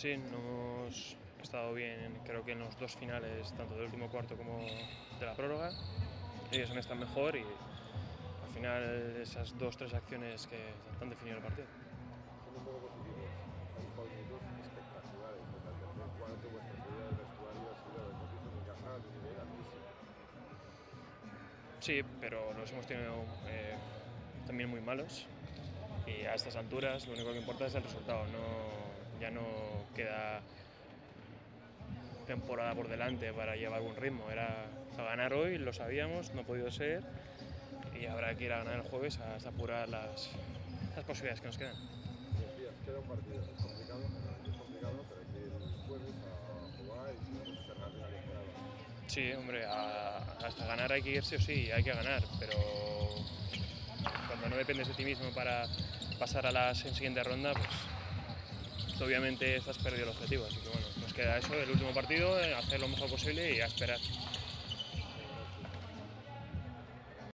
Sí, no hemos estado bien, creo que en los dos finales, tanto del último cuarto como de la prórroga. Ellos han estado mejor y al final esas dos, tres acciones que han definido el partido. Siendo un poco positivos, habéis jugado minutos espectaculares. Desde el tercer cuarto, vuestra salida del vestuario ha sido, hemos visto en casa de nivel altísimo. Sí, pero los hemos tenido también muy malos y a estas alturas lo único que importa es el resultado, ya no queda temporada por delante para llevar algún ritmo. Era a ganar hoy, lo sabíamos, no ha podido ser y habrá que ir a ganar el jueves hasta apurar las posibilidades que nos quedan. Decías, queda un partido, es complicado, pero hay que ir el jueves a jugar y si no, pues cerrar la temporada. Sí, hombre, hasta ganar hay que ir sí o sí, hay que ganar, pero cuando no dependes de ti mismo para pasar a la siguiente ronda, pues obviamente estás perdido el objetivo. Así que bueno, nos queda eso, el último partido, hacer lo mejor posible y a esperar.